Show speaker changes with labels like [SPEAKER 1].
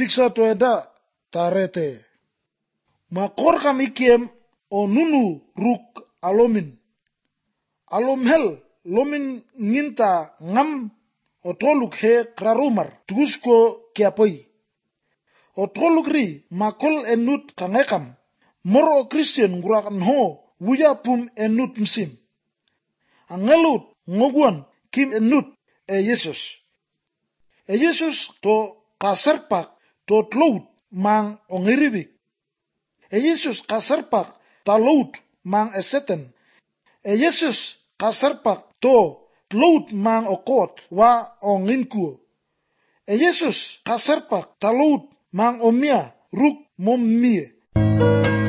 [SPEAKER 1] piksa to eda tarete. Makor kam ikiem o nunu ruk alomin. Alomhel lomin nginta ngam o toluk he krarumar tugusko kiapoi. O toluk ri makol enut kangekam. Mor o Christian ngurakan ho wuya pum enut msim. Angelut ngoguan kim enut e Yesus. E Yesus to kasarpak to tlout mang ongiribik. E Yesus kasarpak talout mang eseten. E Yesus kasarpak to tlout mang okot wa onginkuo. E Yesus kasarpak talout mang omia ruk mommie.